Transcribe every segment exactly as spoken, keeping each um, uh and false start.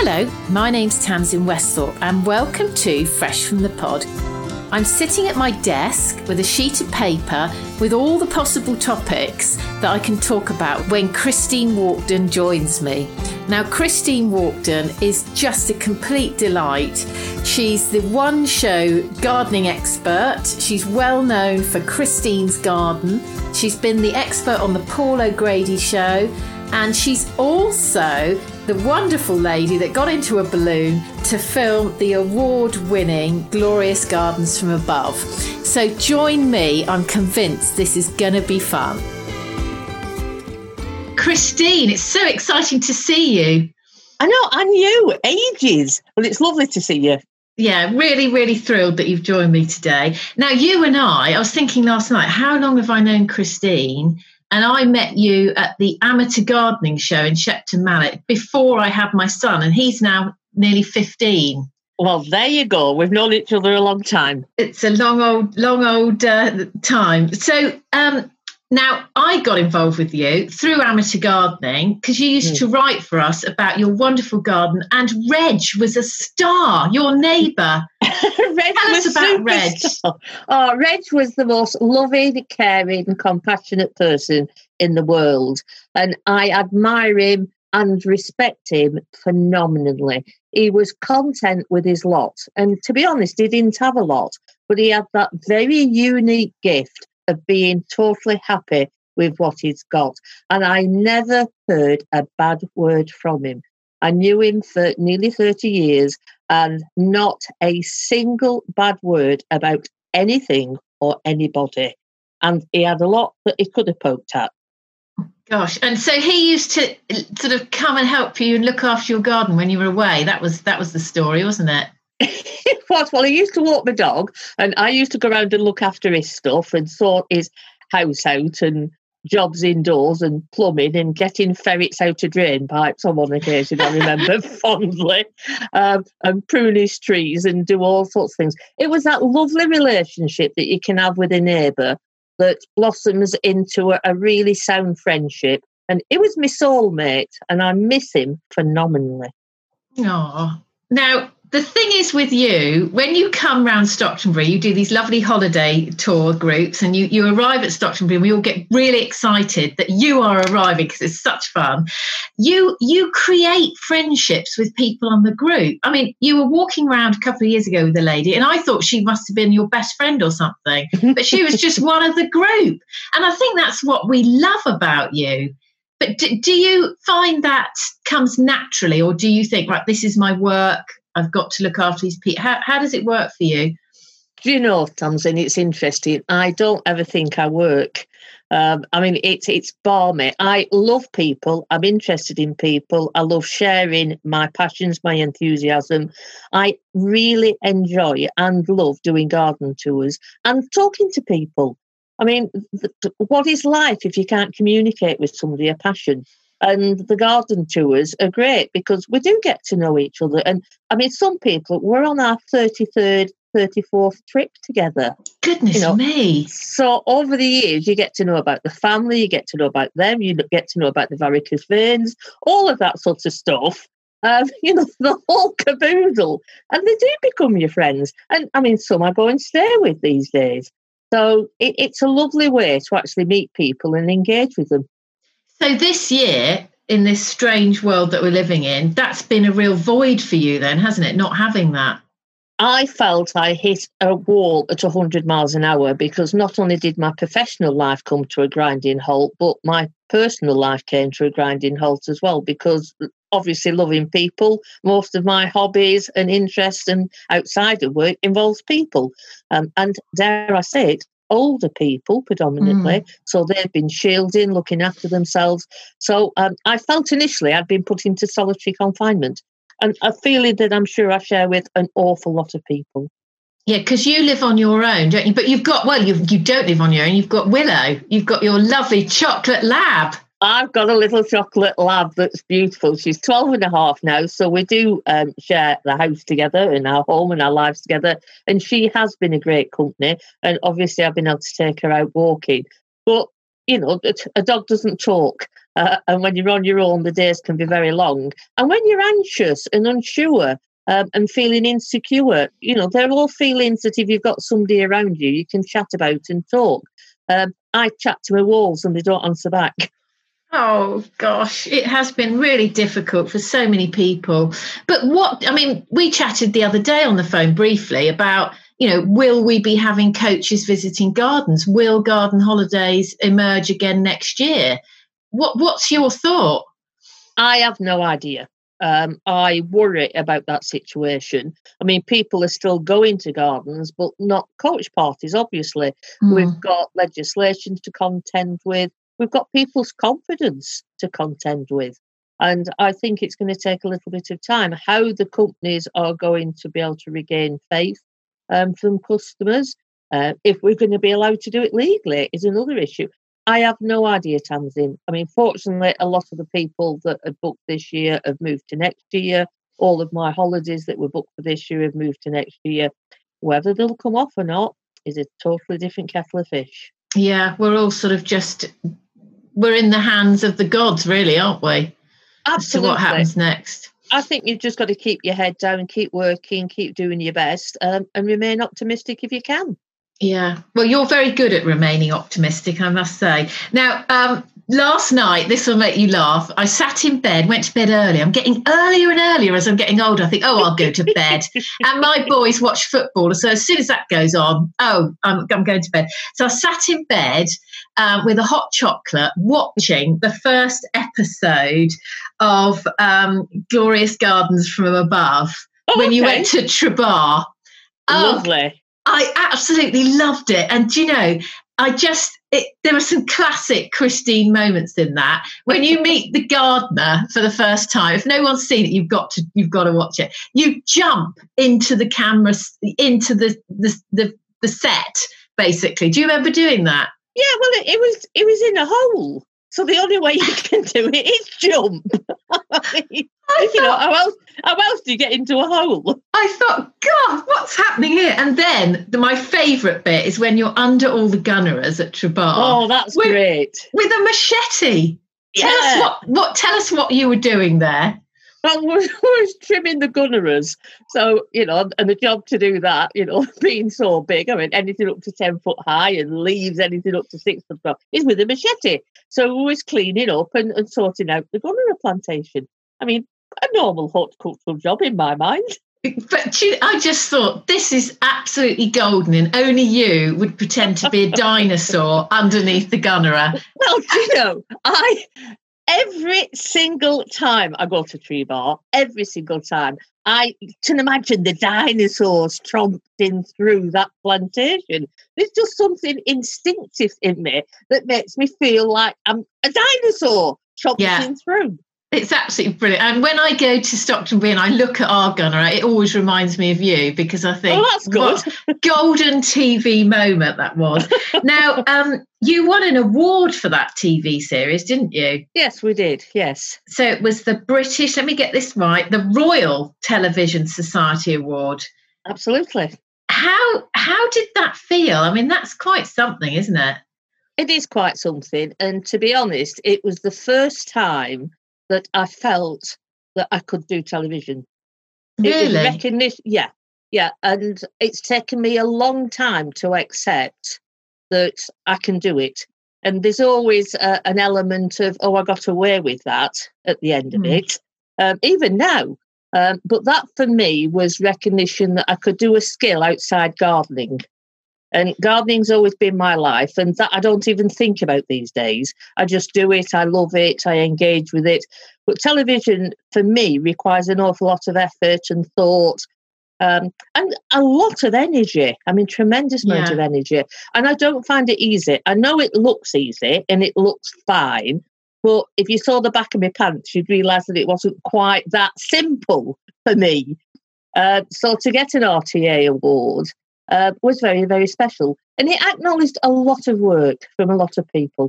Hello, my name's Tamsin Westhorpe and welcome to Fresh from the Pod. I'm sitting at my desk with a sheet of paper with all the possible topics that I can talk about when Christine Walkden joins me. Now, Christine Walkden is just a complete delight. She's the one show gardening expert. She's well known for Christine's Garden. She's been the expert on the Paul O'Grady show. And she's also the wonderful lady that got into a balloon to film the award-winning Glorious Gardens from Above. So join me. I'm convinced this is going to be fun. Christine, it's so exciting to see you. I know, and you, ages. Well, it's lovely to see you. Yeah, really, really thrilled that you've joined me today. Now, you and I, I was thinking last night, how long have I known Christine? And I met you at the amateur gardening show in Shepton Mallet before I had my son, and he's now nearly fifteen. Well, there you go. We've known each other a long time. It's a long old, long old uh, time. So um, now I got involved with you through amateur gardening because you used mm. to write for us about your wonderful garden, and Reg was a star, your neighbour. Reg Tell us about Reg. Oh, Reg was the most loving, caring, compassionate person in the world. And I admire him and respect him phenomenally. He was content with his lot. And to be honest, he didn't have a lot, but he had that very unique gift of being totally happy with what he's got. And I never heard a bad word from him. I knew him for nearly thirty years and not a single bad word about anything or anybody. And he had a lot that he could have poked at. Gosh, and so he used to sort of come and help you and look after your garden when you were away. That was that was the story, wasn't it? It was. Well, he used to walk my dog and I used to go around and look after his stuff and sort his house out and jobs indoors and plumbing and getting ferrets out of drain pipes on one occasion, I remember fondly, um, and prune his trees and do all sorts of things. It was that lovely relationship that you can have with a neighbour that blossoms into a, a really sound friendship. And it was my soulmate, and I miss him phenomenally. Oh, now the thing is with you, when you come round Stocktonbury, you do these lovely holiday tour groups and you, you arrive at Stocktonbury and we all get really excited that you are arriving because it's such fun. You you create friendships with people on the group. I mean, you were walking around a couple of years ago with a lady and I thought she must have been your best friend or something, but she was just one of the group. And I think that's what we love about you. But do, do you find that comes naturally, or do you think, right, this is my work, I've got to look after these people? How, how does it work for you? Do you know, Tamsin, it's interesting. I don't ever think I work. Um, I mean, it's it's balmy. I love people. I'm interested in people. I love sharing my passions, my enthusiasm. I really enjoy and love doing garden tours and talking to people. I mean, th- th- what is life if you can't communicate with somebody a passion? And the garden tours are great because we do get to know each other. And I mean, some people, we're on our thirty-third, thirty-fourth trip together. Goodness you know? me. So over the years, you get to know about the family, you get to know about them, you get to know about the varicose veins, all of that sort of stuff. Um, you know, the whole caboodle. And they do become your friends. And I mean, some I go and stay with these days. So it, it's a lovely way to actually meet people and engage with them. So this year, in this strange world that we're living in, that's been a real void for you then, hasn't it, not having that? I felt I hit a wall at one hundred miles an hour because not only did my professional life come to a grinding halt, but my personal life came to a grinding halt as well, because obviously loving people, most of my hobbies and interests and outside of work involves people. Um, and dare I say it, older people predominantly, mm. so they've been shielding, looking after themselves. So um, I felt initially I'd been put into solitary confinement, and a feeling that I'm sure I share with an awful lot of people. Yeah, because you live on your own, don't you? But you've got, well, you you don't live on your own. You've got Willow. You've got your lovely chocolate lab. I've got a little chocolate lab that's beautiful. She's twelve and a half now, so we do um, share the house together and our home and our lives together. And she has been a great company. And obviously I've been able to take her out walking. But, you know, a dog doesn't talk. Uh, and when you're on your own, the days can be very long. And when you're anxious and unsure um, and feeling insecure, you know, they're all feelings that if you've got somebody around you, you can chat about and talk. Um, I chat to my walls and they don't answer back. Oh, gosh, it has been really difficult for so many people. But what, I mean, we chatted the other day on the phone briefly about, you know, will we be having coaches visiting gardens? Will garden holidays emerge again next year? What What's your thought? I have no idea. Um, I worry about that situation. I mean, people are still going to gardens, but not coach parties, obviously. Mm. We've got legislation to contend with. We've got people's confidence to contend with. And I think it's going to take a little bit of time. How the companies are going to be able to regain faith um, from customers, uh, if we're going to be allowed to do it legally, is another issue. I have no idea, Tamsin. I mean, fortunately, a lot of the people that have booked this year have moved to next year. All of my holidays that were booked for this year have moved to next year. Whether they'll come off or not is a totally different kettle of fish. Yeah, we're all sort of just, we're in the hands of the gods, really, aren't we? Absolutely. As to what happens next. I think you've just got to keep your head down, keep working, keep doing your best, um, and remain optimistic if you can. Yeah, well, you're very good at remaining optimistic, I must say. Now, um, last night, this will make you laugh. I sat in bed, went to bed early. I'm getting earlier and earlier as I'm getting older. I think, oh, I'll go to bed. And my boys watch football. So as soon as that goes on, oh, I'm, I'm going to bed. So I sat in bed um, with a hot chocolate watching the first episode of um, Glorious Gardens from Above oh, when okay. you went to Trebar. Lovely. Oh, I absolutely loved it. And, you know, I just, it, there were some classic Christine moments in that. When you meet the gardener for the first time, if no one's seen it, you've got to, you've got to watch it. You jump into the camera, into the, the, the, the set, basically. Do you remember doing that? Yeah, well, it, it was, it was in a hole. So the only way you can do it is jump. I mean, I you thought, know, how else, how else do you get into a hole? I thought, God, what's happening here? And then the, my favourite bit is when you're under all the gunnerers at Trebar. Oh, that's with, great. With a machete. Yeah. Tell us what, what, tell us what you were doing there. Well, we was trimming the gunnerers. So, you know, and the job to do that, you know, being so big, I mean, anything up to ten foot high and leaves anything up to six foot tall is with a machete. So we was cleaning up and, and sorting out the gunnerer plantation. I mean, a normal horticultural job in my mind. But I just thought, this is absolutely golden, and only you would pretend to be a dinosaur underneath the gunnerer. Well, do you know, I... Every single time I go to Trebar, every single time, I can imagine the dinosaurs tromping through that plantation. There's just something instinctive in me that makes me feel like I'm a dinosaur tromping yeah. through. It's absolutely brilliant. And when I go to Stockton Bee and I look at our gunner, it always reminds me of you, because I think, oh, that's good. What golden T V moment that was. Now, um, you won an award for that T V series, didn't you? Yes, we did. Yes. So it was the British, let me get this right, the Royal Television Society Award. Absolutely. How how did that feel? I mean, that's quite something, isn't it? It is quite something. And to be honest, it was the first time that I felt that I could do television. Really? It was recognition, yeah, yeah. And it's taken me a long time to accept that I can do it. And there's always uh, an element of, oh, I got away with that at the end of mm. it, um, even now. Um, but that for me was recognition that I could do a skill outside gardening. And gardening's always been my life, and that I don't even think about these days. I just do it, I love it, I engage with it. But television, for me, requires an awful lot of effort and thought, um, and a lot of energy. I mean, tremendous amount yeah. of energy. And I don't find it easy. I know it looks easy and it looks fine, but if you saw the back of my pants, you'd realise that it wasn't quite that simple for me. Uh, so to get an R T A award, Uh, was very, very special. And it acknowledged a lot of work from a lot of people.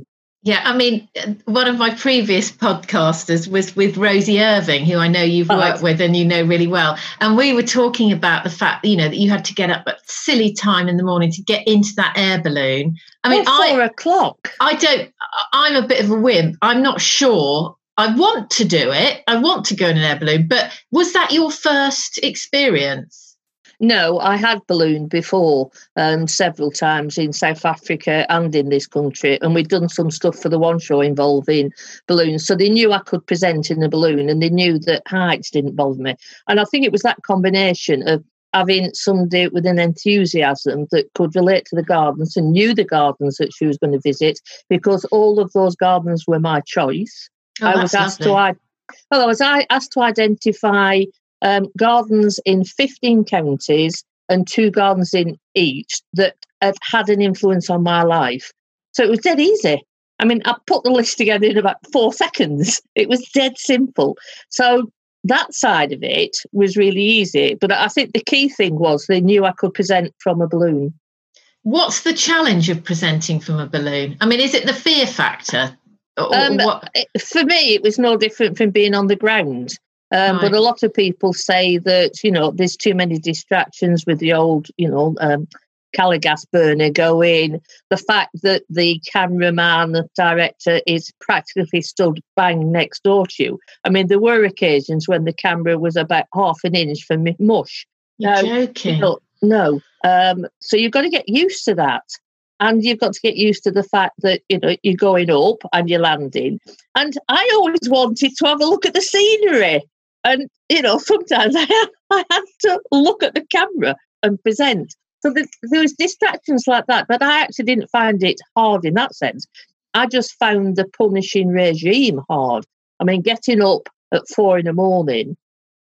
Yeah, I mean, one of my previous podcasters was with Rosie Irving, who I know you've worked right. with and you know really well. And we were talking about the fact, you know, that you had to get up at silly time in the morning to get into that air balloon. I mean, oh, four I, o'clock. I don't, I'm a bit of a wimp. I'm not sure. I want to do it. I want to go in an air balloon. But was that your first experience? No, I had ballooned before um, several times in South Africa and in this country, and we'd done some stuff for the one show involving balloons. So they knew I could present in a balloon, and they knew that heights didn't bother me. And I think it was that combination of having somebody with an enthusiasm that could relate to the gardens and knew the gardens that she was going to visit, because all of those gardens were my choice. Oh, I was asked lovely. to, well, I was asked to identify Um, gardens in fifteen counties and two gardens in each that had had an influence on my life. So it was dead easy. I mean, I put the list together in about four seconds. It was dead simple. So that side of it was really easy. But I think the key thing was they knew I could present from a balloon. What's the challenge of presenting from a balloon? I mean, is it the fear factor? Or, um, or what? For me, it was no different from being on the ground. Um, right. But a lot of people say that, you know, there's too many distractions with the old, you know, um, Caligas burner going. The fact that the cameraman, the director is practically stood bang next door to you. I mean, there were occasions when the camera was about half an inch from me mush. You're now, joking. You know, no. Um, so you've got to get used to that. And you've got to get used to the fact that, you know, you're going up and you're landing. And I always wanted to have a look at the scenery. And, you know, sometimes I had, I had to look at the camera and present. So the, there was distractions like that, but I actually didn't find it hard in that sense. I just found the punishing regime hard. I mean, getting up at four in the morning,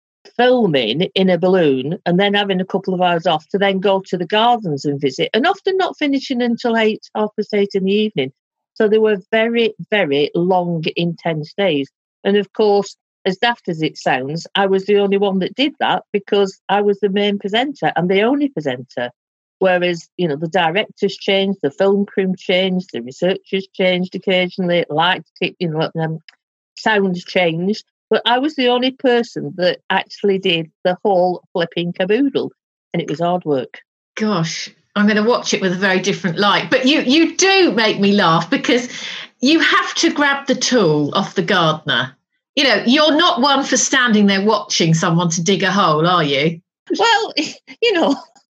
filming in a balloon, and then having a couple of hours off to then go to the gardens and visit, and often not finishing until eight, half past eight in the evening. So they were very, very long, intense days. And of course, as daft as it sounds, I was the only one that did that because I was the main presenter and the only presenter. Whereas, you know, the directors changed, the film crew changed, the researchers changed occasionally, lights, you know, um, sounds changed. But I was the only person that actually did the whole flipping caboodle, and it was hard work. Gosh, I'm going to watch it with a very different light. But you, you do make me laugh because you have to grab the tool off the gardener. You know, you're not one for standing there watching someone to dig a hole, are you? Well, you know,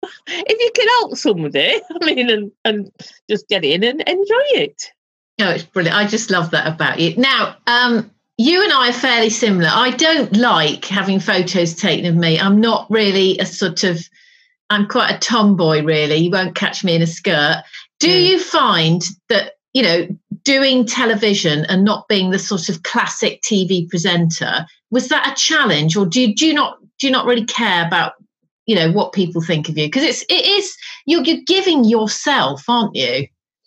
if you can help somebody, I mean, and, and just get in and enjoy it. Oh, it's brilliant. I just love that about you. Now, um, you and I are fairly similar. I don't like having photos taken of me. I'm not really a sort of, I'm quite a tomboy, really. You won't catch me in a skirt. Do mm. you find that, you know, doing television and not being the sort of classic T V presenter, was that a challenge, or do you, do you not do you not really care about, you know, what people think of you? Because it's it is you're you're giving yourself, aren't you?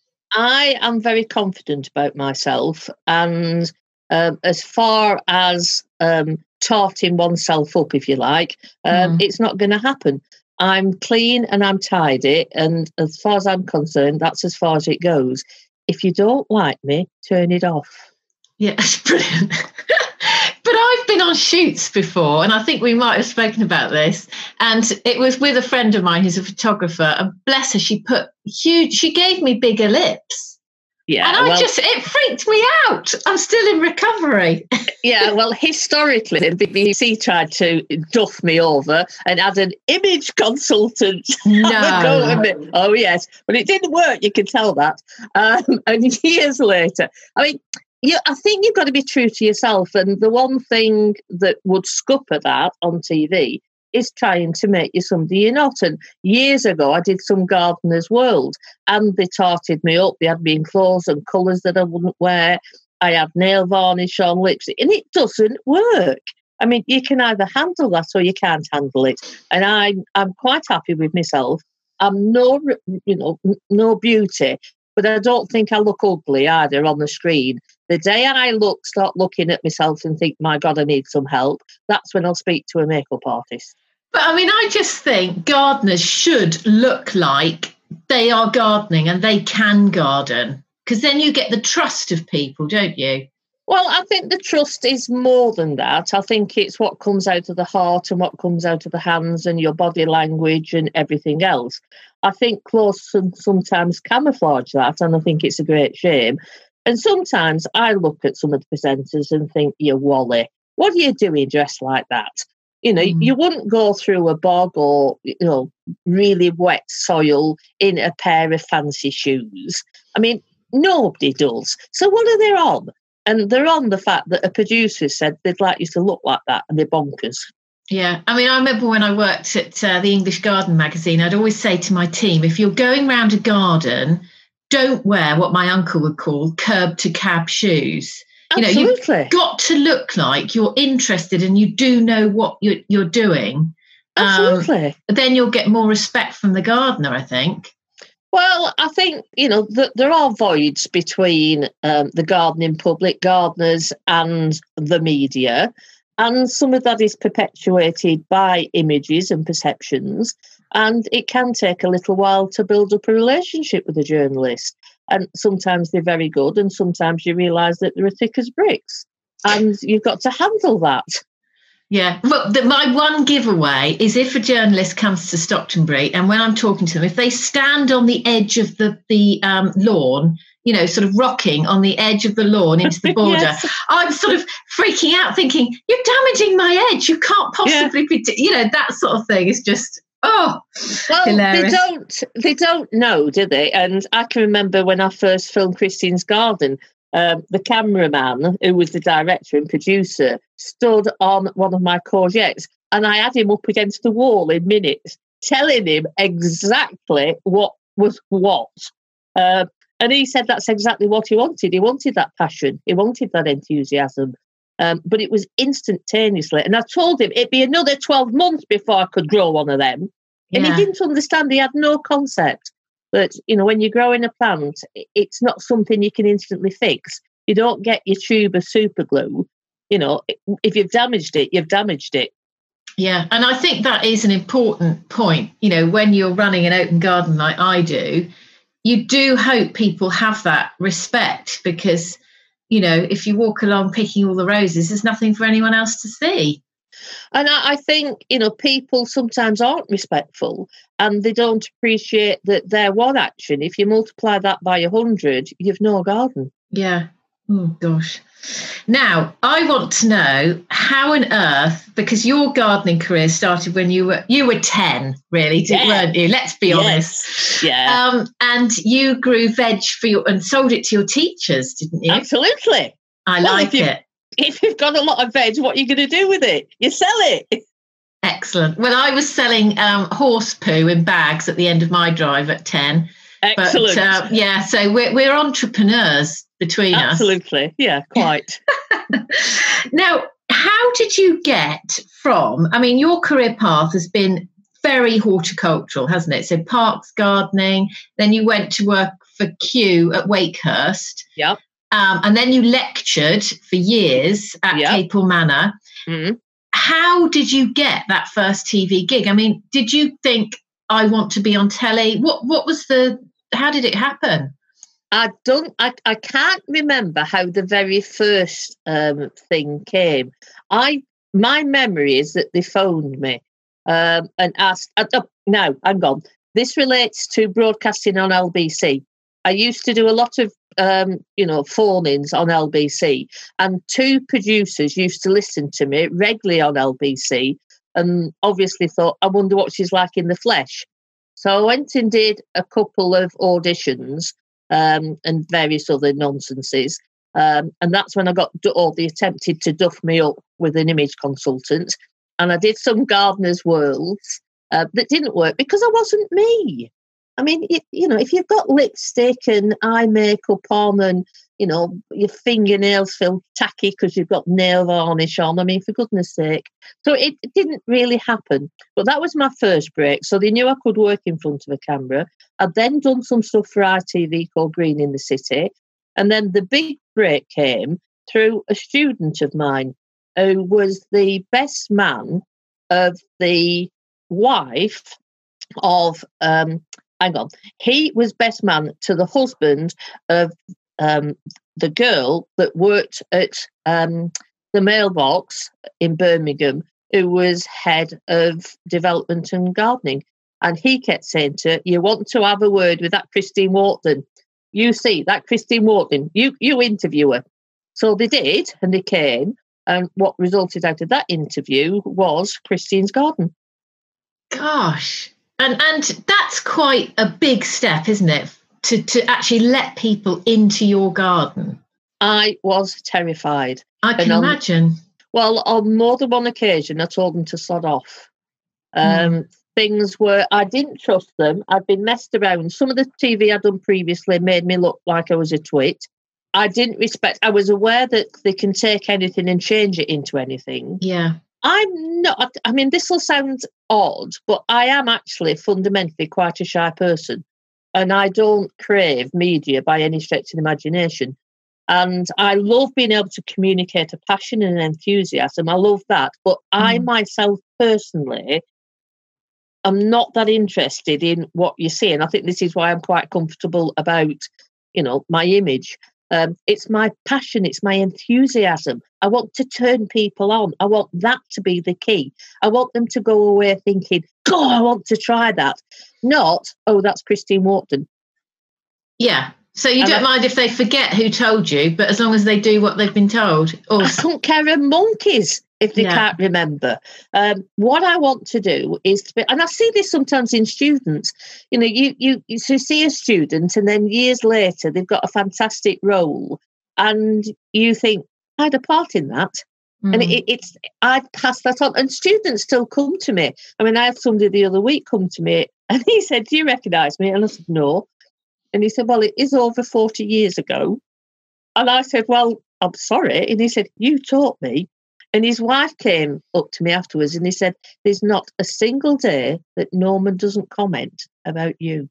I am very confident about myself, and um, as far as um, tarting oneself up, if you like, um, mm. it's not going to happen. I'm clean and I'm tidy, and as far as I'm concerned, that's as far as it goes. If you don't like me, turn it off. Yeah, that's brilliant. But I've been on shoots before, and I think we might have spoken about this. And it was with a friend of mine who's a photographer, and bless her, she put huge, she gave me bigger lips. Yeah, and I well, just, it freaked me out. I'm still in recovery. Yeah, well, historically, the B B C tried to duff me over and had an image consultant. No. Oh, yes. But it didn't work, you can tell that. Um, and years later, I mean, you, I think you've got to be true to yourself. And the one thing that would scupper that on T V is trying to make you somebody you're not. And years ago, I did some Gardener's World, and they tarted me up. They had me in clothes and colours that I wouldn't wear. I had nail varnish on, lips, and it doesn't work. I mean, you can either handle that or you can't handle it. And I'm I'm quite happy with myself. I'm no, you know, no beauty, but I don't think I look ugly either on the screen. The day I look, start looking at myself and think, my God, I need some help, that's when I'll speak to a makeup artist. But I mean, I just think gardeners should look like they are gardening and they can garden. Because then you get the trust of people, don't you? Well, I think the trust is more than that. I think it's what comes out of the heart and what comes out of the hands and your body language and everything else. I think clothes sometimes camouflage that, and I think it's a great shame. And sometimes I look at some of the presenters and think, you Wally, what are you doing dressed like that? You know, mm. you wouldn't go through a bog or, you know, really wet soil in a pair of fancy shoes. I mean, nobody does. So what are they on? And they're on the fact that a producer said they'd like you to look like that, and they're bonkers. Yeah. I mean, I remember when I worked at uh, the English Garden magazine, I'd always say to my team, if you're going round a garden, don't wear what my uncle would call curb to cab shoes. Absolutely. You know, you've got to look like you're interested and you do know what you're, you're doing. Absolutely. Um, then you'll get more respect from the gardener, I think. Well, I think, you know, th- there are voids between um, the gardening public, gardeners and the media. And some of that is perpetuated by images and perceptions. And it can take a little while to build up a relationship with a journalist. And sometimes they're very good, and sometimes you realise that they're thick as bricks. And you've got to handle that. Yeah, but the, my one giveaway is if a journalist comes to Stocktonbury, and when I'm talking to them, if they stand on the edge of the, the um, lawn, you know, sort of rocking on the edge of the lawn into the border, yes. I'm sort of freaking out thinking, you're damaging my edge. You can't possibly yeah. be, t-. you know, that sort of thing is just, oh, well, hilarious. they don't, they don't know, do they? And I can remember when I first filmed Christine's Garden, Um, the cameraman, who was the director and producer, stood on one of my courgettes, and I had him up against the wall in minutes, telling him exactly what was what. Uh, and he said that's exactly what he wanted. He wanted that passion. He wanted that enthusiasm. Um, but it was instantaneously. And I told him it'd be another twelve months before I could grow one of them. And yeah. he didn't understand. He had no concept. But, you know, when you're growing a plant, it's not something you can instantly fix. You don't get your tube of super glue. You know, if you've damaged it, you've damaged it. Yeah, and I think that is an important point. You know, when you're running an open garden like I do, you do hope people have that respect because, you know, if you walk along picking all the roses, there's nothing for anyone else to see. And I, I think, you know, people sometimes aren't respectful and they don't appreciate that their one action, if you multiply that by a hundred, you've no garden. Yeah. Oh, gosh. Now, I want to know how on earth, because your gardening career started when you were you were ten, really, yeah. weren't you? Let's be yes. honest. Yeah. Um, and you grew veg for your and sold it to your teachers, didn't you? Absolutely. I well, like it. If you've got a lot of veg, what are you going to do with it? You sell it. Excellent. Well, I was selling um, horse poo in bags at the end of my drive at ten. Excellent. But, uh, yeah, so we're we're entrepreneurs between Absolutely. us. Absolutely. Yeah, quite. Now, how did you get from, I mean, your career path has been very horticultural, hasn't it? So parks, gardening, then you went to work for Kew at Wakehurst. Yep. Um, and then you lectured for years at yep. Capel Manor. Mm-hmm. How did you get that first T V gig? I mean, did you think, I want to be on telly? What What was the, how did it happen? I don't, I, I can't remember how the very first um, thing came. I, my memory is that they phoned me um, and asked, uh, oh, no, hang on. This relates to broadcasting on L B C. I used to do a lot of, um, you know, phone-ins on L B C, and two producers used to listen to me regularly on L B C and obviously thought, I wonder what she's like in the flesh. So I went and did a couple of auditions um, and various other nonsenses. Um, and that's when I got, or they attempted to duff me up with an image consultant. And I did some Gardener's Worlds uh, that didn't work because I wasn't me. I mean, it, you know, if you've got lipstick and eye makeup on and, you know, your fingernails feel tacky because you've got nail varnish on, I mean, for goodness sake. So it, it didn't really happen. But that was my first break. So they knew I could work in front of a camera. I'd then done some stuff for I T V called Green in the City. And then the big break came through a student of mine who was the best man of the wife of... Um, Hang on. He was best man to the husband of um, the girl that worked at um, the mailbox in Birmingham, who was head of development and gardening. And he kept saying to her, you want to have a word with that Christine Wharton. You see, that Christine Wharton, you, you interview her. So they did, and they came. And what resulted out of that interview was Christine's garden. Gosh. And and that's quite a big step, isn't it? To, to actually let people into your garden. I was terrified. I can on, imagine. Well, on more than one occasion, I told them to sod off. Um, mm. Things were, I didn't trust them. I'd been messed around. Some of the T V I'd done previously made me look like I was a twit. I didn't respect, I was aware that they can take anything and change it into anything. Yeah. I'm not, I mean, this will sound odd, but I am actually fundamentally quite a shy person. And I don't crave media by any stretch of the imagination. And I love being able to communicate a passion and an enthusiasm. I love that. But mm. I myself personally am not that interested in what you see. And I think this is why I'm quite comfortable about, you know, my image. Um, it's my passion. It's my enthusiasm. I want to turn people on. I want that to be the key. I want them to go away thinking, God, I want to try that. Not, oh, that's Christine Wharton. Yeah. So you and don't I, mind if they forget who told you, but as long as they do what they've been told. Or... I couldn't care a monkeys if they yeah. can't remember. Um, what I want to do is, to be, and I see this sometimes in students, you know, you, you, you see a student and then years later they've got a fantastic role and you think, I had a part in that. Mm. And it, it's, I'd pass that on. And students still come to me. I mean, I had somebody the other week come to me and he said, do you recognise me? And I said, no. And he said, well, it is over forty years ago. And I said, well, I'm sorry. And he said, you taught me. And his wife came up to me afterwards and he said, there's not a single day that Norman doesn't comment about you.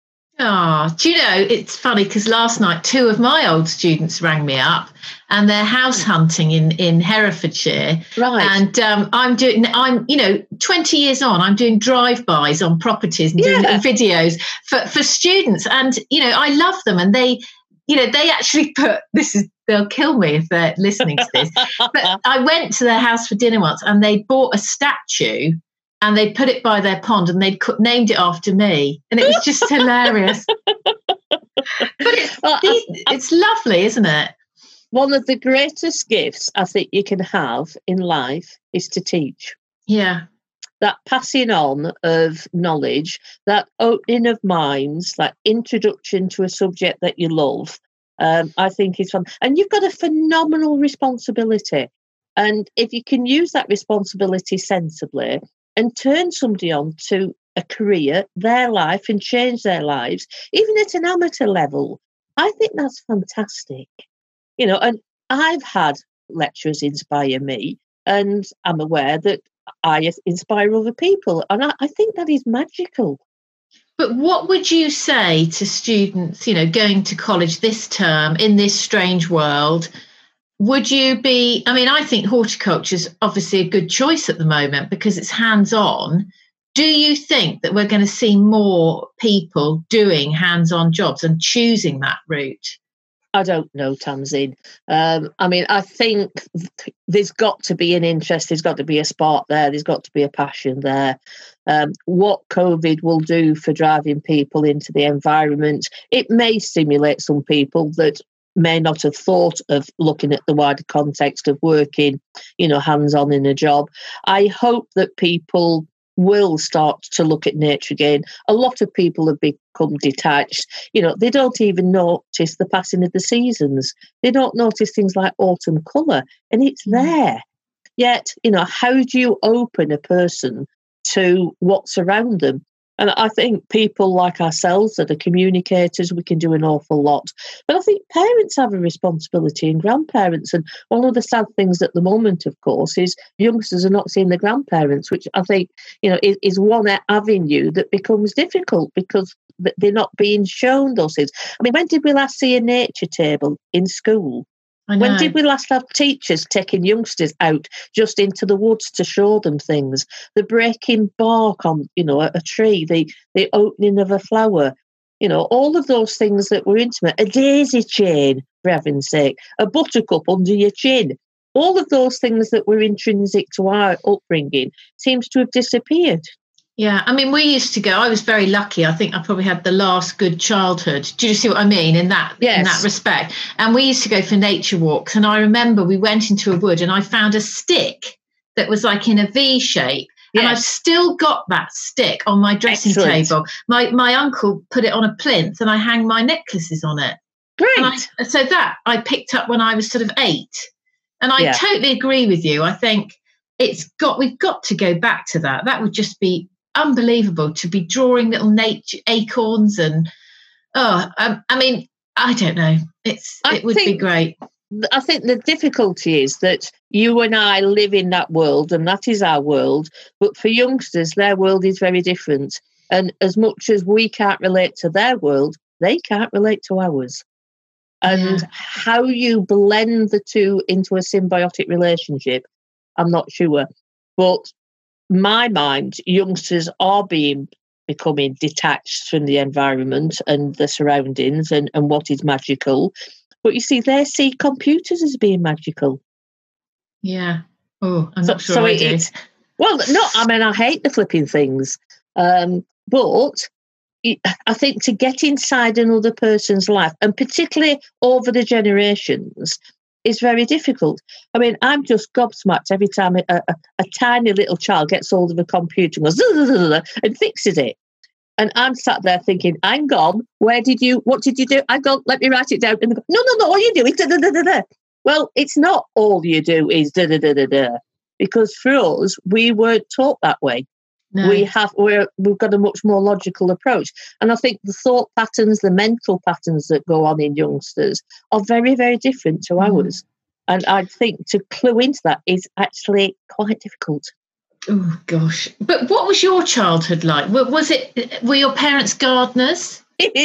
Oh, do you know, it's funny because last night two of my old students rang me up and they're house hunting in, in Herefordshire. Right. And um, I'm doing, I'm, you know, twenty years on, I'm doing drive-bys on properties and doing yeah. videos for, for students. And, you know, I love them. And they, you know, they actually put, this is, they'll kill me if they're listening to this. But I went to their house for dinner once and they bought a statue and they put it by their pond and they'd named it after me. And it was just hilarious. But it's, well, I, it's lovely, isn't it? One of the greatest gifts I think you can have in life is to teach. Yeah. That passing on of knowledge, that opening of minds, that introduction to a subject that you love, um, I think is fun. And you've got a phenomenal responsibility. And if you can use that responsibility sensibly and turn somebody on to a career, their life, and change their lives, even at an amateur level, I think that's fantastic. You know, and I've had lecturers inspire me, and I'm aware that I inspire other people. And I, I think that is magical. But what would you say to students, you know, going to college this term in this strange world? Would you be, I mean, I think horticulture is obviously a good choice at the moment because it's hands-on. Do you think that we're going to see more people doing hands-on jobs and choosing that route? I don't know, Tamzin. Um, I mean, I think th- there's got to be an interest. There's got to be a spark there. There's got to be a passion there. Um, what COVID will do for driving people into the environment, it may stimulate some people that may not have thought of looking at the wider context of working, you know, hands-on in a job. I hope that people will start to look at nature again. A lot of people have become detached. You know, they don't even notice the passing of the seasons. They don't notice things like autumn colour, and it's there. Yet, you know, how do you open a person to what's around them? And I think people like ourselves that are communicators, we can do an awful lot. But I think parents have a responsibility and grandparents. And one of the sad things at the moment, of course, is youngsters are not seeing the grandparents, which I think, you know, is, is one avenue that becomes difficult because they're not being shown those things. I mean, when did we last see a nature table in school? When did we last have teachers taking youngsters out just into the woods to show them things? The breaking bark on, you know, a, a tree, the, the opening of a flower. You know, all of those things that were intimate, a daisy chain, for heaven's sake, a buttercup under your chin, all of those things that were intrinsic to our upbringing seems to have disappeared. Yeah, I mean, we used to go, I was very lucky. I think I probably had the last good childhood. Do you see what I mean in that, yes. in that respect? And we used to go for nature walks. And I remember we went into a wood and I found a stick that was like in a V shape. Yes. And I've still got that stick on my dressing Excellent. table. My my uncle put it on a plinth and I hang my necklaces on it. Great. And I, so that I picked up when I was sort of eight. And I yeah. totally agree with you. I think it's got we've got to go back to that. That would just be unbelievable to be drawing little nature acorns and oh um, I mean I don't know it's I it would think, be great. I think the difficulty is that you and I live in that world and that is our world, but for youngsters their world is very different, and as much as we can't relate to their world, they can't relate to ours. And yeah. how you blend the two into a symbiotic relationship, I'm not sure, but my mind, youngsters are being becoming detached from the environment and the surroundings and, and what is magical. But you see, they see computers as being magical. Yeah. Oh, I'm so, not sure so I it, do. It's, well, no, I mean, I hate the flipping things. Um, but it, I think to get inside another person's life, and particularly over the generations, is very difficult. I mean, I'm just gobsmacked every time a, a, a tiny little child gets hold of a computer and goes and fixes it. And I'm sat there thinking, hang on, where did you, what did you do? Hang on, let me write it down. And they go, no, no, no, all you do is da da da da da. Well, it's not all you do is da da da da da. Because for us, we weren't taught that way. No. We have, we're, we've got a much more logical approach. And I think the thought patterns, the mental patterns that go on in youngsters are very, very different to mm. ours. And I think to clue into that is actually quite difficult. Oh, gosh. But what was your childhood like? Was it, were your parents gardeners?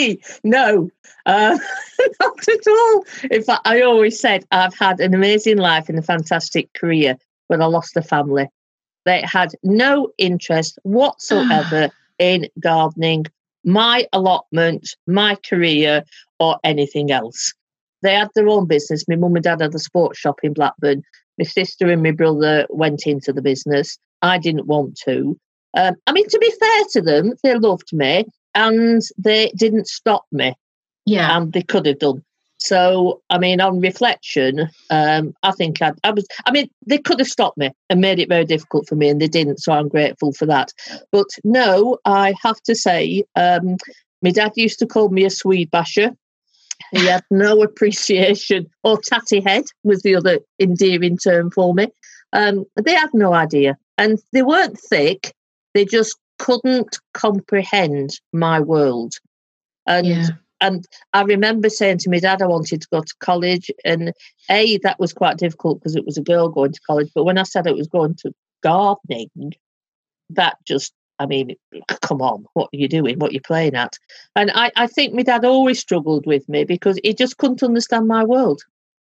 No, uh, not at all. In fact, I always said I've had an amazing life and a fantastic career, but I lost the family. They had no interest whatsoever in gardening, my allotment, my career, or anything else. They had their own business. My mum and dad had a sports shop in Blackburn. My sister and my brother went into the business. I didn't want to. Um, I mean, to be fair to them, they loved me and they didn't stop me. Yeah. And they could have done. So, I mean, on reflection, um, I think I'd, I was, I mean, they could have stopped me and made it very difficult for me, and they didn't. So I'm grateful for that. But no, I have to say, um, my dad used to call me a Swede basher. He had no appreciation, or tatty head was the other endearing term for me. Um, they had no idea. And they weren't thick. They just couldn't comprehend my world. And yeah. And I remember saying to my dad I wanted to go to college, and A, that was quite difficult because it was a girl going to college. But when I said it was going to gardening, that just, I mean, come on, what are you doing? What are you playing at? And I, I think my dad always struggled with me because he just couldn't understand my world.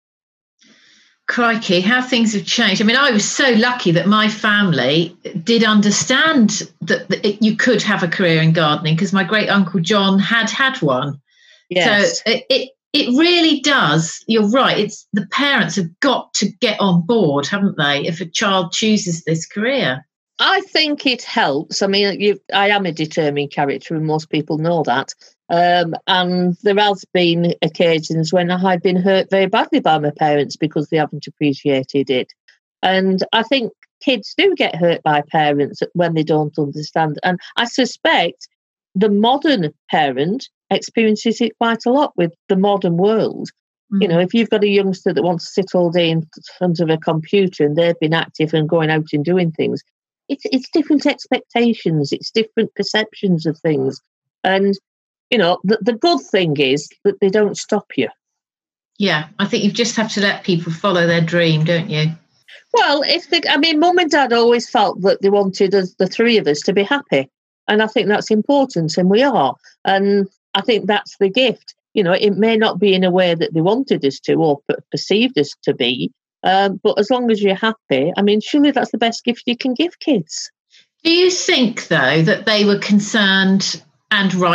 Crikey, how things have changed. I mean, I was so lucky that my family did understand that, that it, you could have a career in gardening, because my great uncle John had had one. Yes. So it, it it really does. You're right. It's the parents have got to get on board, haven't they, if a child chooses this career? I think it helps. I mean, you, I am a determined character, and most people know that. Um, and there has been occasions when I've been hurt very badly by my parents because they haven't appreciated it. And I think kids do get hurt by parents when they don't understand. And I suspect the modern parent experiences it quite a lot with the modern world. Mm-hmm. You know, if you've got a youngster that wants to sit all day in front of a computer and they've been active and going out and doing things, it's it's different expectations, it's different perceptions of things. And, you know, the, the good thing is that they don't stop you. Yeah, I think you just have to let people follow their dream, don't you? Well, if they, I mean, Mum and Dad always felt that they wanted us, the three of us, to be happy. And I think that's important, and we are. And I think that's the gift. You know, it may not be in a way that they wanted us to or perceived us to be, um, but as long as you're happy, I mean, surely that's the best gift you can give kids. Do you think, though, that they were concerned, and right,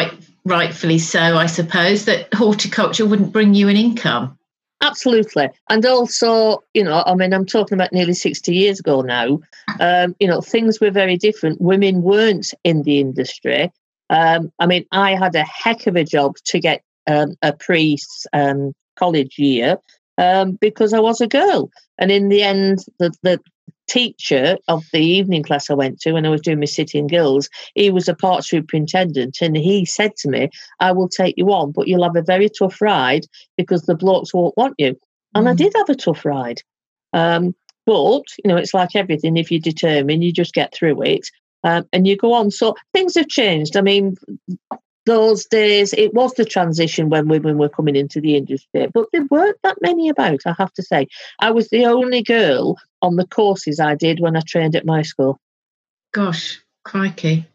rightfully so, I suppose, that horticulture wouldn't bring you an income. Absolutely. And also, you know, I mean, I'm talking about nearly sixty years ago now. Um, you know, things were very different. Women weren't in the industry. Um, I mean, I had a heck of a job to get um, a pre um, college year um, because I was a girl. And in the end, the, the teacher of the evening class I went to when I was doing my City and Guilds, he was a part superintendent, and he said to me, I will take you on, but you'll have a very tough ride because the blokes won't want you. And mm. I did have a tough ride. Um, but, you know, it's like everything. If you're determined, you just get through it um, and you go on. So things have changed. I mean, those days, it was the transition when women were coming into the industry, but there weren't that many about, I have to say. I was the only girl on the courses I did when I trained at my school. Gosh, crikey.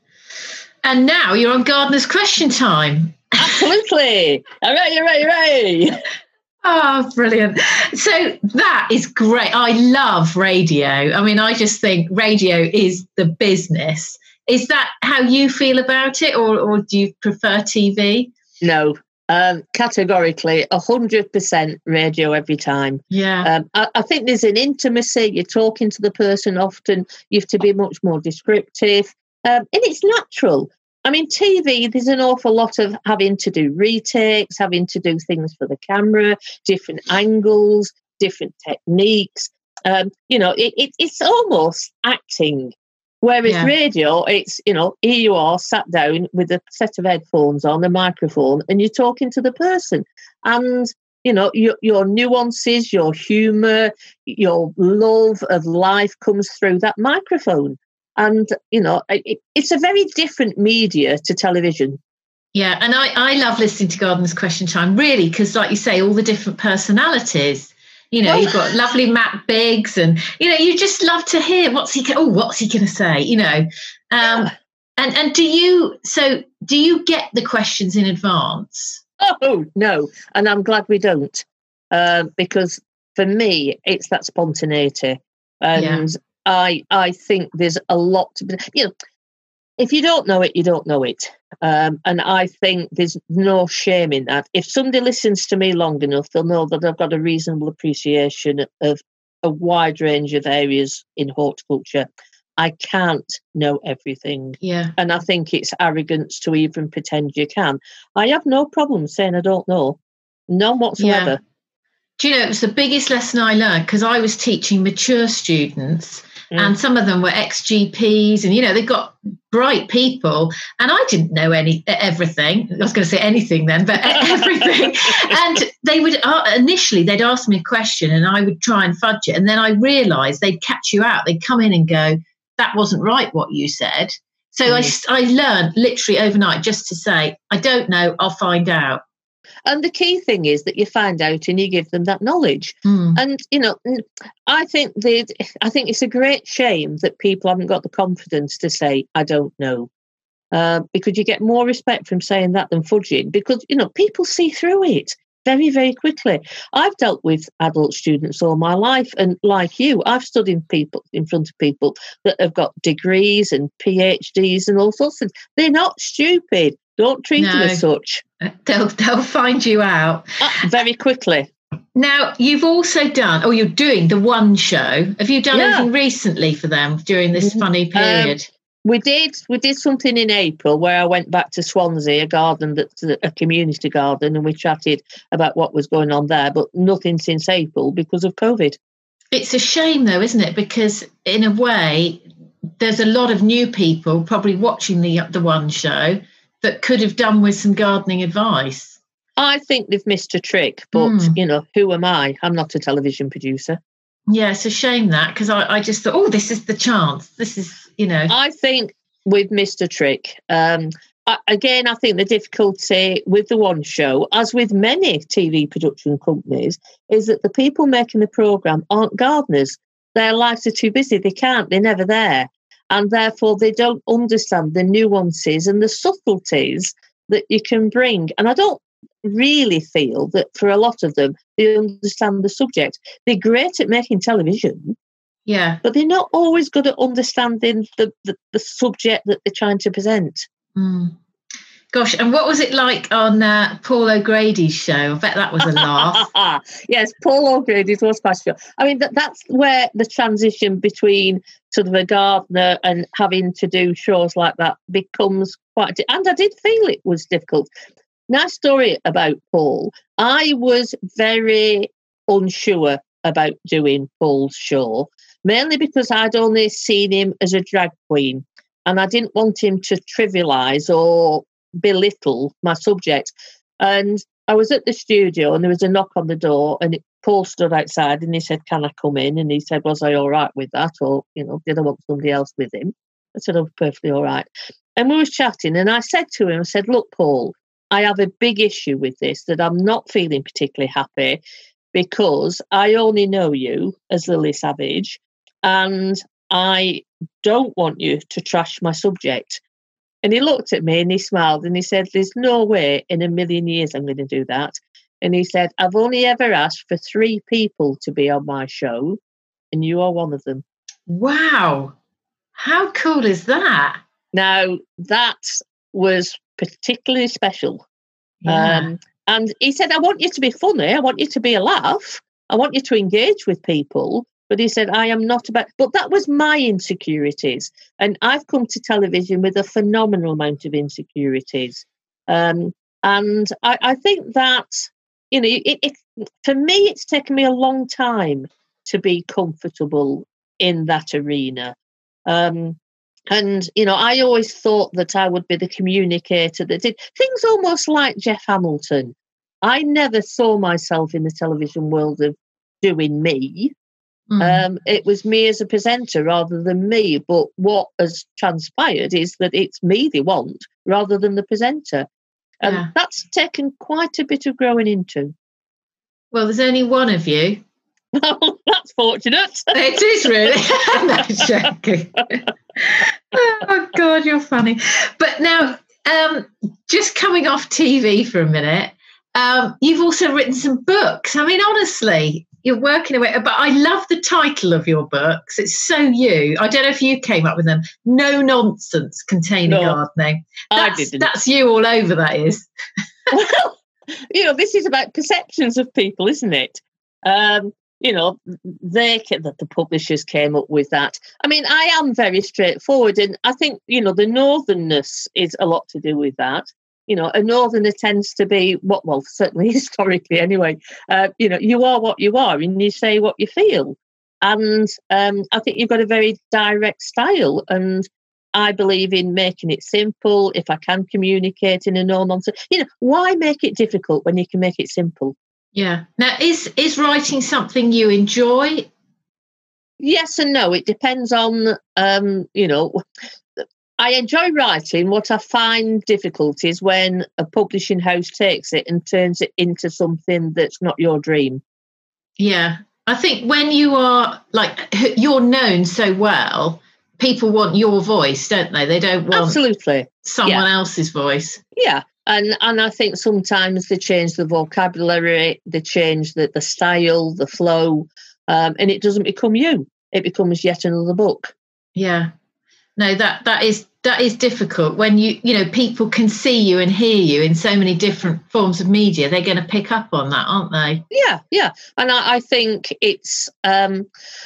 And now you're on Gardener's Question Time. Absolutely. Hooray, hooray, hooray. Oh, brilliant. So that is great. I love radio. I mean, I just think radio is the business. Is that how you feel about it, or, or do you prefer T V? No, um, categorically, one hundred percent radio every time. Yeah. Um, I, I think there's an intimacy. You're talking to the person often. You have to be much more descriptive. Um, and it's natural. I mean, T V, there's an awful lot of having to do retakes, having to do things for the camera, different angles, different techniques. Um, you know, it, it, it's almost acting. Whereas yeah. radio, it's, you know, here you are sat down with a set of headphones on, a microphone, and you're talking to the person. And, you know, your, your nuances, your humour, your love of life comes through that microphone. And, you know, it, it's a very different media to television. Yeah, and I, I love listening to Gardener's Question Time, really, because, like you say, all the different personalities. You know, you've got lovely Matt Biggs, and, you know, you just love to hear what's he, oh, what's he going to say, you know. Um, yeah. and, and do you, so do you get the questions in advance? Oh, no. And I'm glad we don't, uh, because for me, it's that spontaneity. And yeah. I, I think there's a lot to be, you know, if you don't know it, you don't know it. Um, and I think there's no shame in that. If somebody listens to me long enough, they'll know that I've got a reasonable appreciation of a wide range of areas in horticulture. I can't know everything. Yeah. And I think it's arrogance to even pretend you can. I have no problem saying I don't know. None whatsoever. Yeah. Do you know, it was the biggest lesson I learned, because I was teaching mature students. Mm. And some of them were ex-G Ps, and, you know, they've got bright people. And I didn't know any everything. I was going to say anything then, but everything. And they would, uh, initially, they'd ask me a question and I would try and fudge it. And then I realised they'd catch you out. They'd come in and go, that wasn't right what you said. So mm. I, I learned literally overnight just to say, I don't know, I'll find out. And the key thing is that you find out and you give them that knowledge. Mm. And, you know, I think that I think it's a great shame that people haven't got the confidence to say, I don't know, uh, because you get more respect from saying that than fudging, because, you know, people see through it very, very quickly. I've dealt with adult students all my life. And like you, I've stood in people in front of people that have got degrees and PhDs and all sorts of things. They're not stupid. Don't treat no, them as such. They'll they'll find you out uh, very quickly. Now, you've also done, or you're doing the One Show. Have you done yeah. anything recently for them during this funny period? Um, we did. We did something in April where I went back to Swansea, a garden that's a community garden, and we chatted about what was going on there, but nothing since April because of COVID. It's a shame, though, isn't it? Because in a way, there's a lot of new people probably watching the the One Show that could have done with some gardening advice. I think they've missed a trick, but, mm. you know, who am I? I'm not a television producer. Yeah, it's a shame that, because I, I just thought, oh, this is the chance. This is, you know. I think we've missed a trick. Um, I, again, I think the difficulty with the One Show, as with many T V production companies, is that the people making the programme aren't gardeners. Their lives are too busy. They can't. They're never there. And therefore, they don't understand the nuances and the subtleties that you can bring. And I don't really feel that for a lot of them, they understand the subject. They're great at making television. Yeah. But they're not always good at understanding the, the, the subject that they're trying to present. Mm. Gosh, and what was it like on uh, Paul O'Grady's show? I bet that was a laugh. Yes, Paul O'Grady's was special. I mean, that, that's where the transition between sort of a gardener and having to do shows like that becomes quite... And I did feel it was difficult. Nice story about Paul. I was very unsure about doing Paul's show, mainly because I'd only seen him as a drag queen, and I didn't want him to trivialise or belittle my subject. And I was at the studio and there was a knock on the door, and it, Paul stood outside and he said, "Can I come in?" And he said, "Was I all right with that? Or, you know, did I want somebody else with him?" I said, "I was perfectly all right." And we were chatting, and I said to him, I said, "Look, Paul, I have a big issue with this, that I'm not feeling particularly happy, because I only know you as Lily Savage, and I don't want you to trash my subject." And he looked at me and he smiled and he said, "There's no way in a million years I'm going to do that." And he said, "I've only ever asked for three people to be on my show, and you are one of them." Wow. How cool is that? Now, that was particularly special. Yeah. Um, and he said, "I want you to be funny. I want you to be a laugh. I want you to engage with people." But he said, "I am not about..." But that was my insecurities. And I've come to television with a phenomenal amount of insecurities. Um, and I, I think that, you know, it, it, for me, it's taken me a long time to be comfortable in that arena. Um, and, you know, I always thought that I would be the communicator that did things almost like Jeff Hamilton. I never saw myself in the television world of doing me. Mm. Um, it was me as a presenter rather than me. But what has transpired is that it's me they want rather than the presenter. And yeah. That's taken quite a bit of growing into. Well, there's only one of you. Well, that's fortunate. It is really. No, joking. Oh, God, you're funny. But now, um, just coming off T V for a minute, um, you've also written some books. I mean, honestly, you're working away. But I love the title of your books. It's so you. I don't know if you came up with them. No Nonsense Container no, Gardening. That's, I didn't. That's you all over, that is. Well, you know, this is about perceptions of people, isn't it? Um, you know, they that the publishers came up with that. I mean, I am very straightforward, and I think, you know, the northernness is a lot to do with that. You know, a northerner tends to be what, well, certainly historically anyway, uh, you know, you are what you are and you say what you feel. And um, I think you've got a very direct style, and I believe in making it simple. If I can communicate in a no-nonsense, you know, why make it difficult when you can make it simple? Yeah. Now, is is writing something you enjoy? Yes and no. It depends on, um, you know, I enjoy writing. What I find difficult is when a publishing house takes it and turns it into something that's not your dream. Yeah. I think when you are, like, you're known so well, people want your voice, don't they? They don't want Absolutely. someone yeah. else's voice. Yeah. And and I think sometimes they change the vocabulary, they change the, the style, the flow, um, and it doesn't become you. It becomes yet another book. Yeah. No, that that is that is difficult when you you know people can see you and hear you in so many different forms of media. They're going to pick up on that, aren't they? Yeah, yeah. And I, I think it's. Um,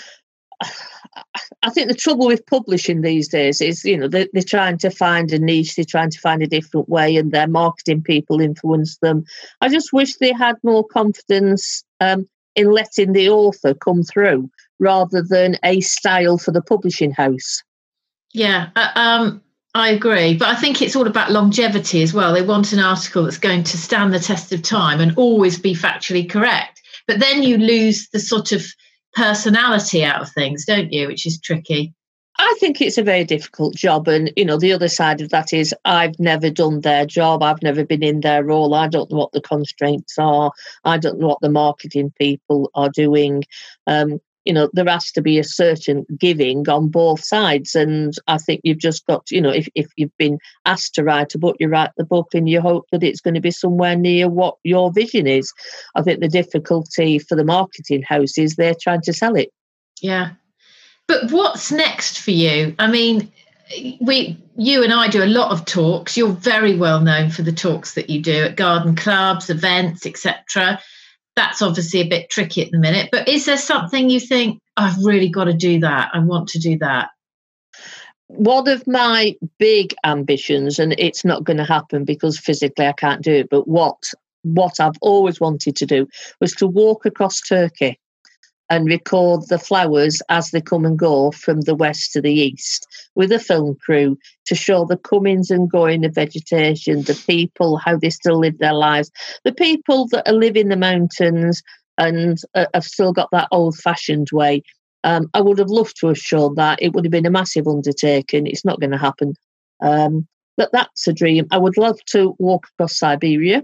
I think the trouble with publishing these days is, you know, they're, they're trying to find a niche, they're trying to find a different way, and their marketing people influence them. I just wish they had more confidence um, in letting the author come through rather than a style for the publishing house. Yeah, uh, um, I agree. But I think it's all about longevity as well. They want an article that's going to stand the test of time and always be factually correct. But then you lose the sort of personality out of things, don't you? Which is tricky. I think it's a very difficult job. And, you know, the other side of that is I've never done their job. I've never been in their role. I don't know what the constraints are. I don't know what the marketing people are doing. Um, you know, there has to be a certain giving on both sides. And I think you've just got, you know, if, if you've been asked to write a book, you write the book and you hope that it's going to be somewhere near what your vision is. I think the difficulty for the marketing house is they're trying to sell it. Yeah. But what's next for you? I mean, we, you and I do a lot of talks. You're very well known for the talks that you do at garden clubs, events, et cetera. That's obviously a bit tricky at the minute. But is there something you think, I've really got to do that? I want to do that. One of my big ambitions, and it's not going to happen because physically I can't do it, but what what I've always wanted to do was to walk across Turkey and record the flowers as they come and go from the west to the east with a film crew to show the comings and going of vegetation, the people, how they still live their lives, the people that are live in the mountains and uh, have still got that old-fashioned way. Um, I would have loved to have shown that. It would have been a massive undertaking. It's not going to happen. Um, but that's a dream. I would love to walk across Siberia.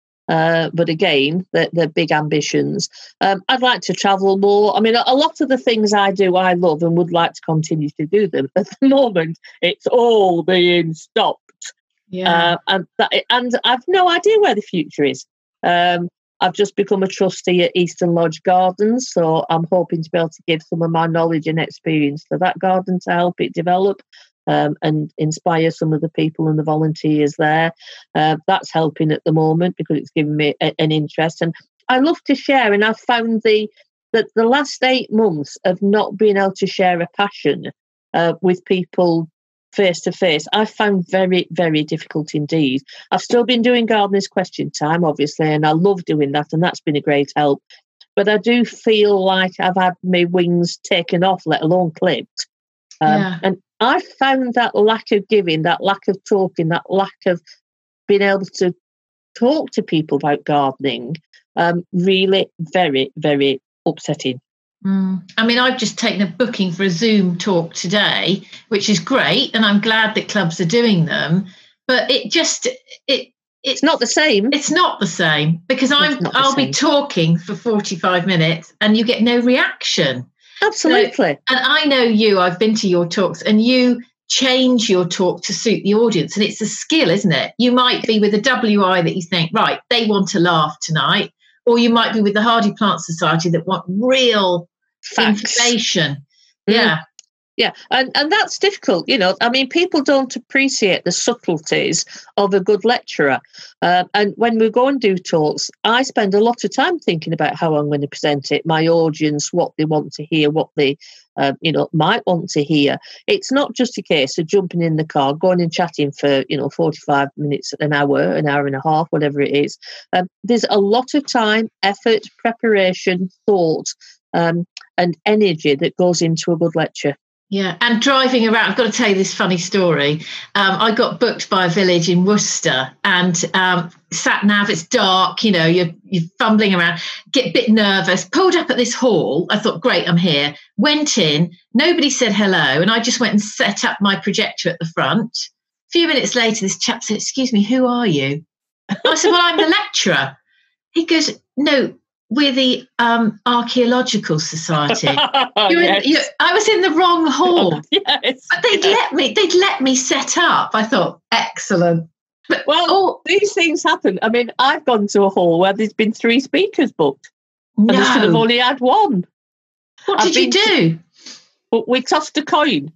Uh, but again, they're, they're big ambitions. Um, I'd like to travel more. I mean, a, a lot of the things I do, I love and would like to continue to do them. At the moment, it's all being stopped. Yeah. Uh, and, that, and I've no idea where the future is. Um, I've just become a trustee at Eastern Lodge Gardens, so I'm hoping to be able to give some of my knowledge and experience to that garden to help it develop um, and inspire some of the people and the volunteers there. Uh, that's helping at the moment because it's given me a, an interest. And I love to share, and I've found the that the last eight months of not being able to share a passion uh, with people face to face, I found very, very difficult indeed. I've still been doing Gardeners Question Time, obviously, and I love doing that, and that's been a great help. But I do feel like I've had my wings taken off, let alone clipped. Um, yeah. And I found that lack of giving, that lack of talking, that lack of being able to talk to people about gardening um, really very, very upsetting. Mm. I mean, I've just taken a booking for a Zoom talk today, which is great, and I'm glad that clubs are doing them. But it just it, it it's not the same. It's not the same because I'm I'll same. be talking for forty-five minutes and you get no reaction. Absolutely. So, and I know you. I've been to your talks, and you change your talk to suit the audience, and it's a skill, isn't it? You might be with a W I that you think, right, they want to laugh tonight. Or you might be with the Hardy Plant Society that want real facts. Information. Mm. Yeah. Yeah. And, and that's difficult. You know, I mean, people don't appreciate the subtleties of a good lecturer. Uh, and when we go and do talks, I spend a lot of time thinking about how I'm going to present it, my audience, what they want to hear, what they, uh, you know, might want to hear. It's not just a case of jumping in the car, going and chatting for, you know, forty-five minutes, an hour, an hour and a half, whatever it is. Um, there's a lot of time, effort, preparation, thought, um, and energy that goes into a good lecture. Yeah, and driving around, I've got to tell you this funny story. Um, I got booked by a village in Worcester, and um, sat nav, it's dark, you know, you're, you're fumbling around, get a bit nervous, pulled up at this hall. I thought, great, I'm here. Went in, nobody said hello, and I just went and set up my projector at the front. A few minutes later, this chap said, excuse me, who are you? I said, well, I'm the lecturer. He goes, no, we're the um, Archaeological Society. You're Yes. in, you're, I was in the wrong hall. Yes. But they'd let me. They'd let me set up. I thought, excellent. But Well, oh, these things happen. I mean, I've gone to a hall where there's been three speakers booked, and they should have no. only had one. What I've did you been do? But we tossed a coin.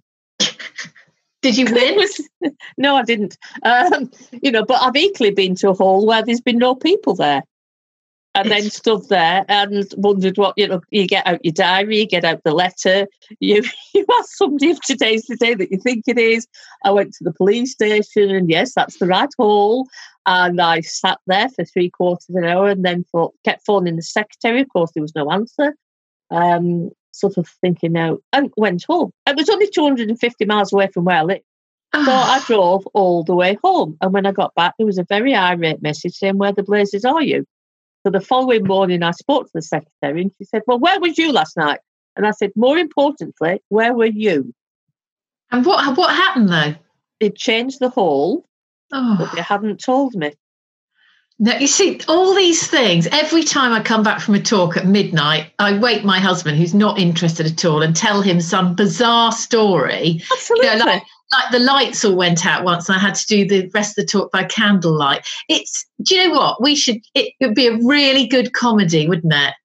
Did you It win? was- no, I didn't. Um, you know, but I've equally been to a hall where there's been no people there. And then It's- stood there and wondered what, you know, you get out your diary, you get out the letter, you you ask somebody if today's the day that you think it is. I went to the police station and yes, that's the right hall. And I sat there for three quarters of an hour and then thought, kept phoning the secretary. Of course, there was no answer. Um, sort of thinking now, and went home. It was only two hundred fifty miles away from where I lived. So I drove all the way home. And when I got back, there was a very irate message saying, where the blazes are you? So the following morning, I spoke to the secretary and she said, well, where was you last night? And I said, more importantly, where were you? And what what happened though? They'd changed the hall, Oh. but they hadn't told me. No, you see, all these things, every time I come back from a talk at midnight, I wake my husband, who's not interested at all, and tell him some bizarre story. Absolutely. You know, like, like the lights all went out once and I had to do the rest of the talk by candlelight. It's, do you know what? We should, it would be a really good comedy, wouldn't it?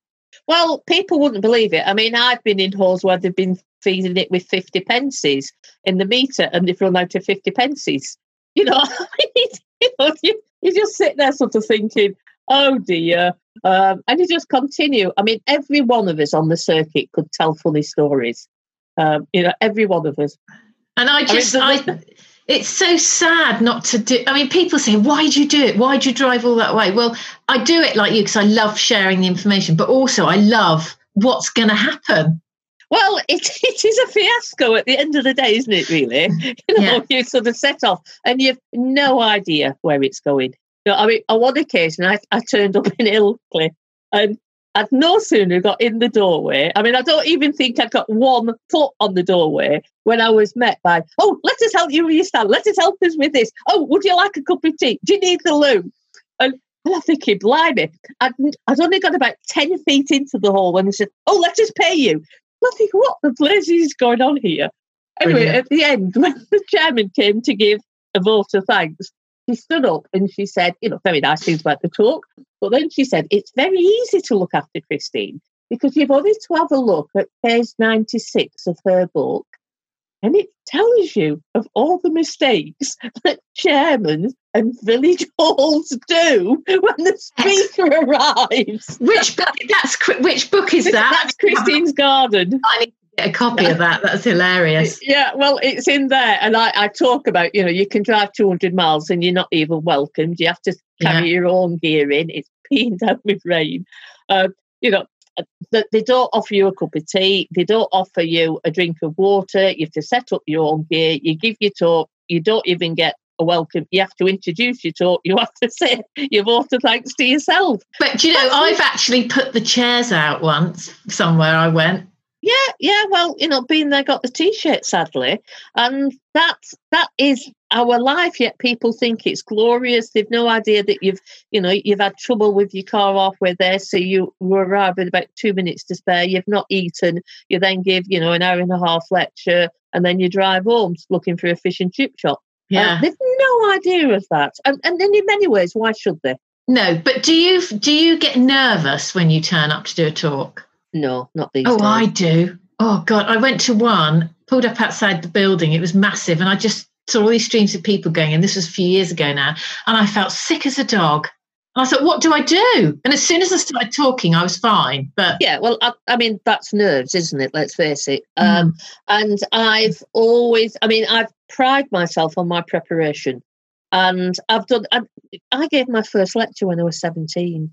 Well, people wouldn't believe it. I mean, I've been in halls where they've been feeding it with fifty pences in the meter and they've run out of fifty pences. You know, you, know you, you just sit there sort of thinking, oh dear. Um, and you just continue. I mean, every one of us on the circuit could tell funny stories. Um, you know, every one of us. And I just, I, mean, I, it's so sad not to do. I mean, people say, why do you do it? Why do you drive all that way? Well, I do it like you because I love sharing the information, but also I love what's going to happen. Well, it, it is a fiasco at the end of the day, isn't it, really? You know, yeah. You sort of set off and you've no idea where it's going. You know, I mean, on one occasion, I, I turned up in Ilkley and I'd no sooner got in the doorway. I mean, I don't even think I'd got one foot on the doorway when I was met by, oh, let us help you with your stand. Let us help us with this. Oh, would you like a cup of tea? Do you need the loo? And, and I'm thinking, blimey, I'd, I'd only got about ten feet into the hall when they said, oh, let us pay you. I think, what the blazes is going on here? Anyway, Brilliant. At the end, when the chairman came to give a vote of thanks, she stood up and she said, you know, very nice things about the talk. But then she said, it's very easy to look after Christine because you've only to have a look at page ninety-six of her book and it tells you of all the mistakes that chairmen and village halls do when the speaker arrives. Which book? That's which book is that? That's Christine's Garden. I need to get a copy of that. That's hilarious. Yeah, well, it's in there, and I, I talk about, you know, you can drive two hundred miles and you're not even welcomed. You have to carry yeah. your own gear in. It's peeing down with rain. Uh, you know. They don't offer you a cup of tea. They don't offer you a drink of water. You have to set up your own gear. You give your talk. You don't even get a welcome. You have to introduce your talk. You have to say your vote of thanks to yourself. But, you know, That's I've actually put the chairs out once somewhere I went. Yeah, yeah. Well, you know, being there got the T-shirt, sadly. And that's, that is our life, yet people think it's glorious. They've no idea that you've, you know, you've had trouble with your car halfway there, so you arrive with about two minutes to spare. You've not eaten. You then give, you know, an hour and a half lecture, and then you drive home looking for a fish and chip shop. Yeah, uh, they've no idea of that, and and then in many ways, why should they? No, but do you do you get nervous when you turn up to do a talk? No, not these oh, days. Oh, I do. Oh God, I went to one, pulled up outside the building. It was massive, and I just saw all these streams of people going, and this was a few years ago now, and I felt sick as a dog. And I thought, what do I do? And as soon as I started talking, I was fine. But yeah, well, I, I mean, that's nerves, isn't it? Let's face it. Mm. Um, and I've always, I mean, I've prided myself on my preparation, and I've done. I, I gave my first lecture when I was seventeen.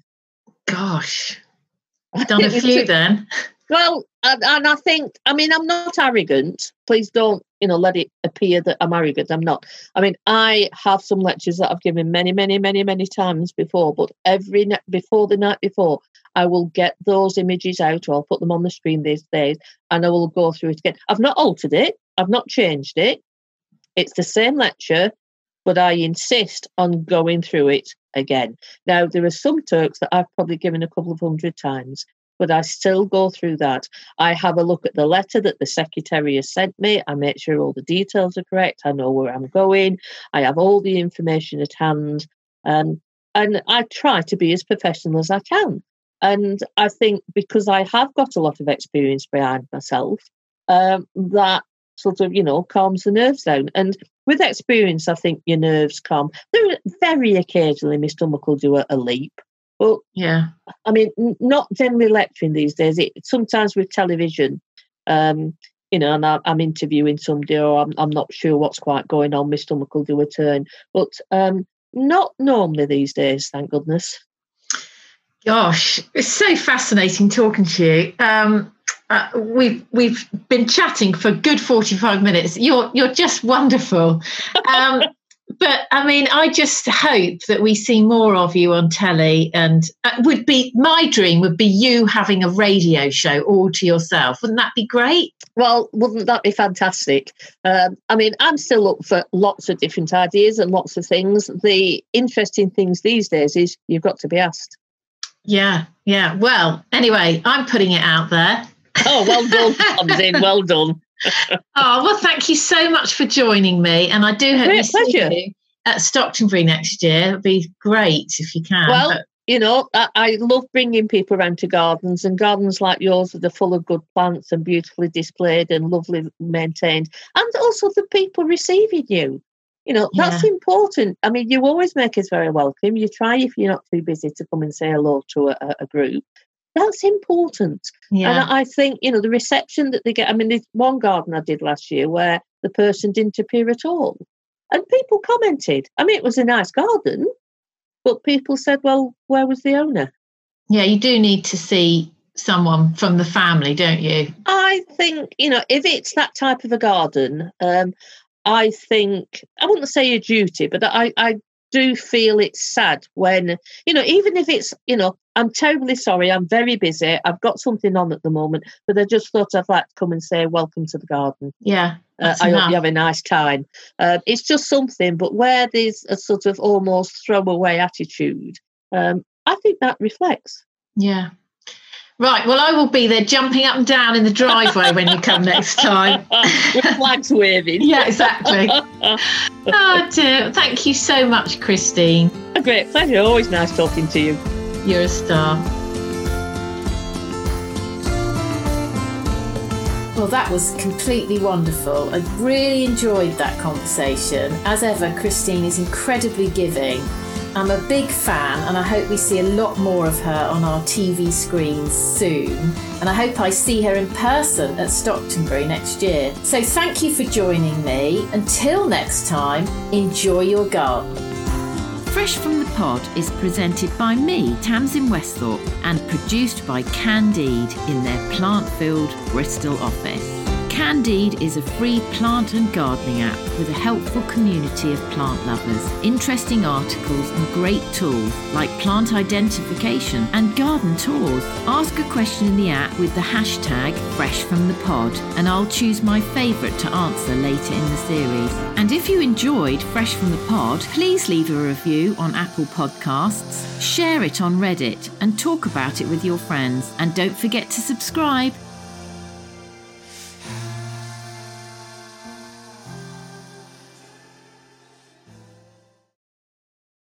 Gosh, I've done a few then. Well, and, and I think, I mean, I'm not arrogant. Please don't, you know, let it appear that I'm arrogant. I'm not. I mean, I have some lectures that I've given many, many, many, many times before, but every night before the night before, I will get those images out, or I'll put them on the screen these days, and I will go through it again. I've not altered it. I've not changed it. It's the same lecture, but I insist on going through it again. Now, there are some talks that I've probably given a couple of hundred times, but I still go through that. I have a look at the letter that the secretary has sent me. I make sure all the details are correct. I know where I'm going. I have all the information at hand. Um, and I try to be as professional as I can. And I think because I have got a lot of experience behind myself, um, that sort of, you know, calms the nerves down. And with experience, I think your nerves calm. There very occasionally, my stomach will do a, a leap. Well, yeah. I mean, n- not generally lecturing these days. It, sometimes with television, um, you know, and I, I'm interviewing somebody, or I'm, I'm not sure what's quite going on. My stomach will do a turn, but um, not normally these days, thank goodness. Gosh, it's so fascinating talking to you. Um, uh, we've we've been chatting for a good forty-five minutes. You're you're just wonderful. Um, But I mean, I just hope that we see more of you on telly, and uh, would be my dream would be you having a radio show all to yourself. Wouldn't that be great? Well, wouldn't that be fantastic? Um, I mean, I'm still up for lots of different ideas and lots of things. The interesting things these days is you've got to be asked. Yeah, yeah. Well, anyway, I'm putting it out there. Oh, well done, Tamsin. Well done. Oh, well, thank you so much for joining me. And I do hope Great you see pleasure. you at Stocktonbury next year. It'd be great if you can. Well, but... you know, I, I love bringing people around to gardens, and gardens like yours that are full of good plants and beautifully displayed and lovely maintained, and also the people receiving you. You know, Yeah. that's important. I mean, you always make us very welcome. You try, if you're not too busy, to come and say hello to a, a group. That's important. Yeah. And I think, you know, the reception that they get, I mean, there's one garden I did last year where the person didn't appear at all. And people commented. I mean, it was a nice garden, but people said, well, where was the owner? Yeah, you do need to see someone from the family, don't you? I think, you know, if it's that type of a garden, um, I think, I wouldn't say a duty, but I, I do feel it's sad when, you know, even if it's, you know, I'm terribly sorry, I'm very busy, I've got something on at the moment, but I just thought I'd like to come and say welcome to the garden. Yeah. Uh, I hope you have a nice time. Uh, it's just something, but where there's a sort of almost throwaway attitude, um, I think that reflects. Yeah. Right, well, I will be there jumping up and down in the driveway when you come next time. With flags waving. Yeah, exactly. Oh, dear. Thank you so much, Christine. A great pleasure. Always nice talking to you. You're a star. Well, that was completely wonderful. I really enjoyed that conversation. As ever, Christine is incredibly giving. I'm a big fan, and I hope we see a lot more of her on our T V screens soon. And I hope I see her in person at Stocktonbury next year. So thank you for joining me. Until next time, enjoy your garden. Fresh from the Pod is presented by me, Tamsin Westhorpe, and produced by Candide in their plant-filled Bristol office. Candide is a free plant and gardening app with a helpful community of plant lovers, interesting articles and great tools like plant identification and garden tours. Ask a question in the app with the hashtag FreshFromThePod and I'll choose my favourite to answer later in the series. And if you enjoyed Fresh from the Pod, please leave a review on Apple Podcasts, share it on Reddit and talk about it with your friends. And don't forget to subscribe.